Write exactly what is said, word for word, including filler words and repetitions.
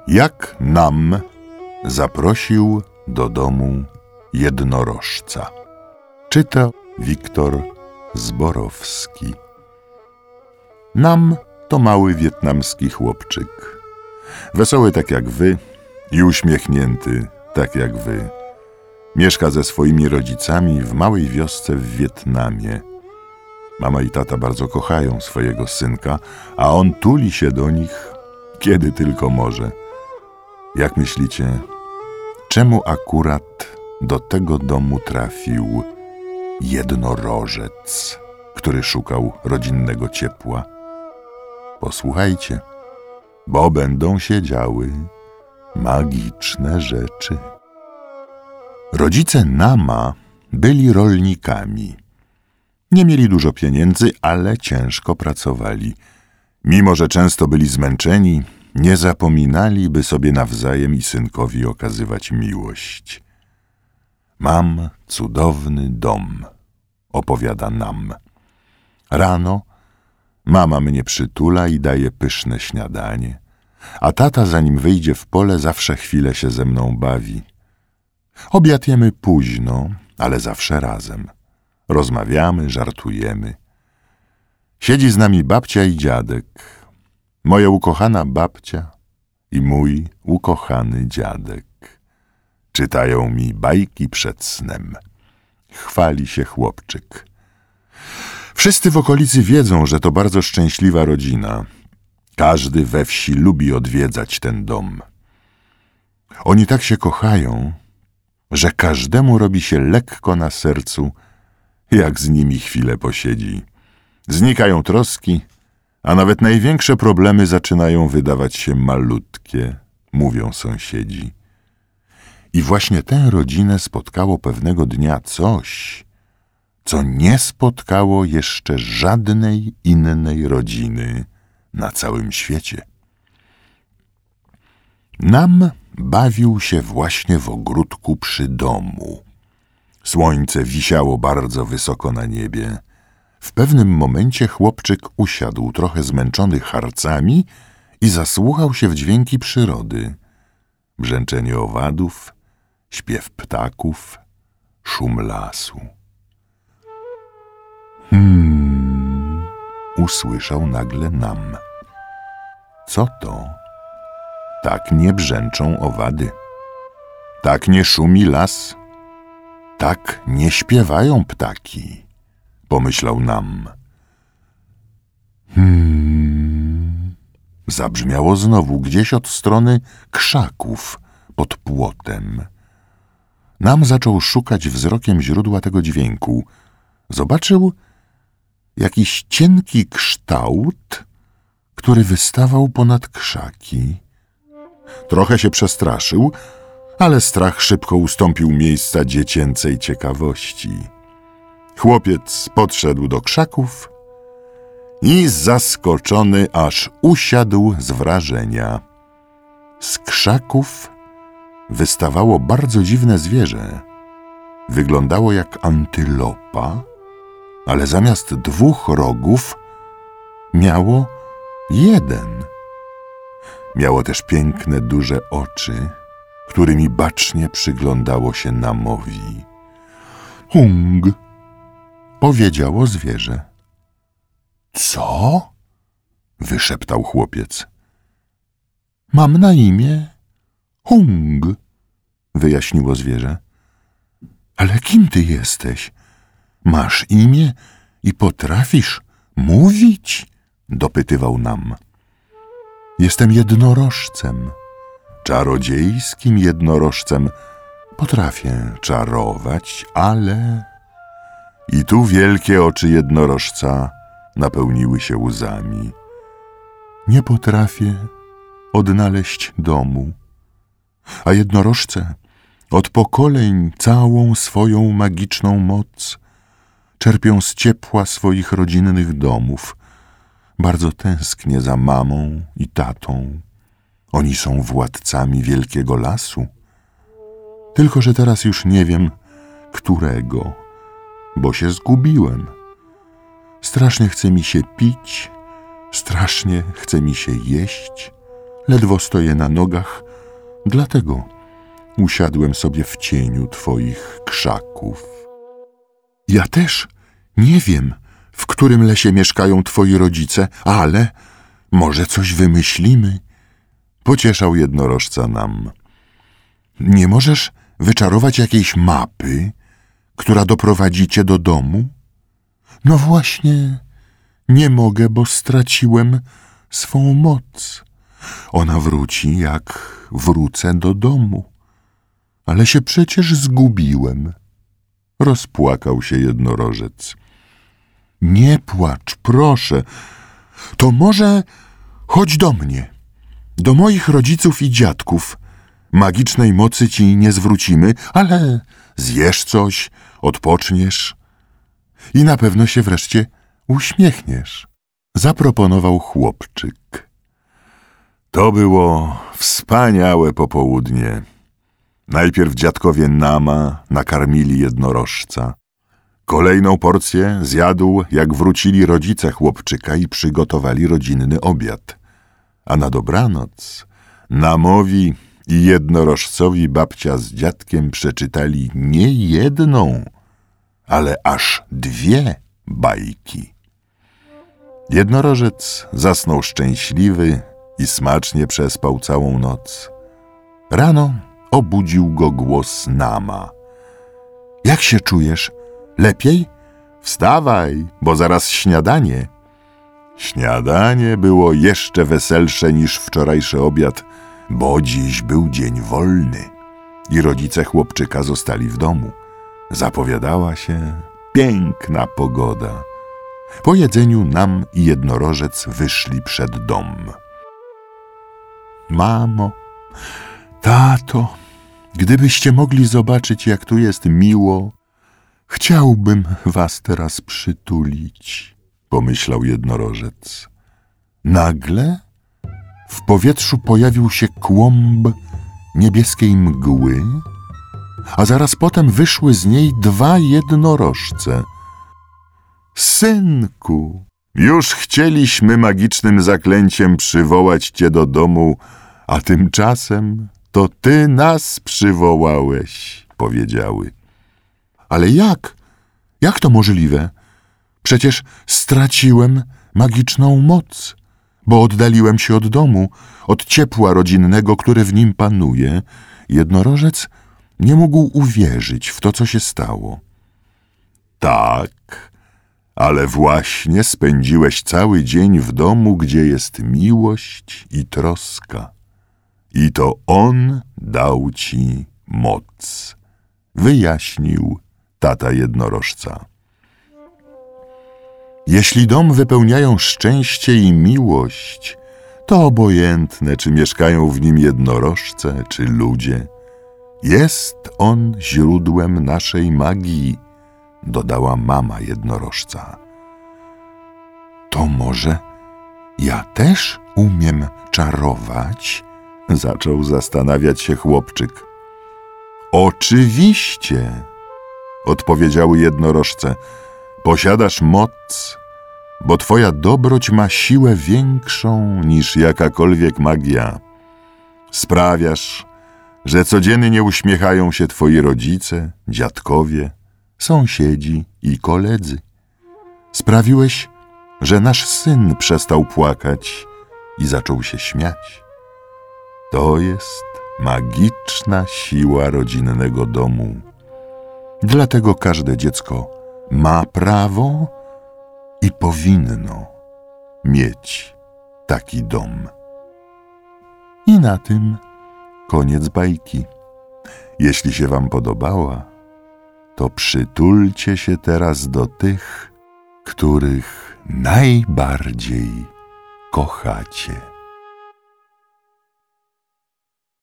Jak Nam zaprosił do domu jednorożca. Czyta Wiktor Zborowski. Nam to mały wietnamski chłopczyk. Wesoły tak jak wy i uśmiechnięty tak jak wy. Mieszka ze swoimi rodzicami w małej wiosce w Wietnamie. Mama i tata bardzo kochają swojego synka, a on tuli się do nich, kiedy tylko może. Jak myślicie, czemu akurat do tego domu trafił jednorożec, który szukał rodzinnego ciepła? Posłuchajcie, bo będą się działy magiczne rzeczy. Rodzice Nama byli rolnikami. Nie mieli dużo pieniędzy, ale ciężko pracowali. Mimo że często byli zmęczeni, nie zapominali, by sobie nawzajem i synkowi okazywać miłość. Mam cudowny dom, opowiada Nam. Rano mama mnie przytula i daje pyszne śniadanie, a tata, zanim wyjdzie w pole, zawsze chwilę się ze mną bawi. Obiad jemy późno, ale zawsze razem. Rozmawiamy, żartujemy. Siedzi z nami babcia i dziadek. Moja ukochana babcia i mój ukochany dziadek. Czytają mi bajki przed snem. Chwali się chłopczyk. Wszyscy w okolicy wiedzą, że to bardzo szczęśliwa rodzina. Każdy we wsi lubi odwiedzać ten dom. Oni tak się kochają, że każdemu robi się lekko na sercu, jak z nimi chwilę posiedzi. Znikają troski, a nawet największe problemy zaczynają wydawać się malutkie, mówią sąsiedzi. I właśnie tę rodzinę spotkało pewnego dnia coś, co nie spotkało jeszcze żadnej innej rodziny na całym świecie. Nam bawił się właśnie w ogródku przy domu. Słońce wisiało bardzo wysoko na niebie. W pewnym momencie chłopczyk usiadł, trochę zmęczony harcami, i zasłuchał się w dźwięki przyrody. Brzęczenie owadów, śpiew ptaków, szum lasu. Hmm, usłyszał nagle Nam. Co to? Tak nie brzęczą owady. Tak nie szumi las. Tak nie śpiewają ptaki, pomyślał Nam. Hmm. Zabrzmiało znowu gdzieś od strony krzaków pod płotem. Nam zaczął szukać wzrokiem źródła tego dźwięku. Zobaczył jakiś cienki kształt, który wystawał ponad krzaki. Trochę się przestraszył, ale strach szybko ustąpił miejsca dziecięcej ciekawości. Chłopiec podszedł do krzaków i zaskoczony aż usiadł z wrażenia. Z krzaków wystawało bardzo dziwne zwierzę. Wyglądało jak antylopa, ale zamiast dwóch rogów miało jeden. Miało też piękne, duże oczy, którymi bacznie przyglądało się Namowi. Hung, powiedziało zwierzę. Co? Wyszeptał chłopiec. Mam na imię Hung, wyjaśniło zwierzę. Ale kim ty jesteś? Masz imię i potrafisz mówić? Dopytywał Nam. Jestem jednorożcem, czarodziejskim jednorożcem. Potrafię czarować, ale... I tu wielkie oczy jednorożca napełniły się łzami. Nie potrafię odnaleźć domu, a jednorożce od pokoleń całą swoją magiczną moc czerpią z ciepła swoich rodzinnych domów. Bardzo tęsknię za mamą i tatą. Oni są władcami wielkiego lasu. Tylko że teraz już nie wiem, którego, bo się zgubiłem. Strasznie chce mi się pić, strasznie chce mi się jeść, ledwo stoję na nogach, dlatego usiadłem sobie w cieniu twoich krzaków. Ja też nie wiem, w którym lesie mieszkają twoi rodzice, ale może coś wymyślimy. Pocieszał jednorożca nam. Nie możesz wyczarować jakiejś mapy, która doprowadzi cię do domu? No właśnie, nie mogę, bo straciłem swą moc. Ona wróci, jak wrócę do domu. Ale się przecież zgubiłem. Rozpłakał się jednorożec. Nie płacz, proszę. To może chodź do mnie, do moich rodziców i dziadków. Magicznej mocy ci nie zwrócimy, ale zjesz coś, odpoczniesz i na pewno się wreszcie uśmiechniesz. Zaproponował chłopczyk. To było wspaniałe popołudnie. Najpierw dziadkowie Nama nakarmili jednorożca. Kolejną porcję zjadł, jak wrócili rodzice chłopczyka i przygotowali rodzinny obiad. A na dobranoc Namowi i jednorożcowi babcia z dziadkiem przeczytali nie jedną, ale aż dwie bajki. Jednorożec zasnął szczęśliwy i smacznie przespał całą noc. Rano obudził go głos Nama. Jak się czujesz? Lepiej? Wstawaj, bo zaraz śniadanie. Śniadanie było jeszcze weselsze niż wczorajszy obiad, bo dziś był dzień wolny i rodzice chłopczyka zostali w domu. Zapowiadała się piękna pogoda. Po jedzeniu Nam i jednorożec wyszli przed dom. Mamo, tato, gdybyście mogli zobaczyć, jak tu jest miło, chciałbym was teraz przytulić, pomyślał jednorożec. Nagle w powietrzu pojawił się kłąb niebieskiej mgły, a zaraz potem wyszły z niej dwa jednorożce. Synku, już chcieliśmy magicznym zaklęciem przywołać cię do domu, a tymczasem to ty nas przywołałeś, powiedziały. Ale jak? Jak to możliwe? Przecież straciłem magiczną moc, bo oddaliłem się od domu, od ciepła rodzinnego, które w nim panuje. Jednorożec nie mógł uwierzyć w to, co się stało. Tak, ale właśnie spędziłeś cały dzień w domu, gdzie jest miłość i troska. I to on dał ci moc, wyjaśnił tata jednorożca. Jeśli dom wypełniają szczęście i miłość, to obojętne, czy mieszkają w nim jednorożce, czy ludzie. Jest on źródłem naszej magii, dodała mama jednorożca. To może ja też umiem czarować? Zaczął zastanawiać się chłopczyk. Oczywiście, odpowiedziały jednorożce. Posiadasz moc, bo twoja dobroć ma siłę większą niż jakakolwiek magia. Sprawiasz, że codziennie uśmiechają się twoi rodzice, dziadkowie, sąsiedzi i koledzy. Sprawiłeś, że nasz syn przestał płakać i zaczął się śmiać. To jest magiczna siła rodzinnego domu. Dlatego każde dziecko ma prawo i powinno mieć taki dom. I na tym koniec bajki. Jeśli się wam podobała, to przytulcie się teraz do tych, których najbardziej kochacie.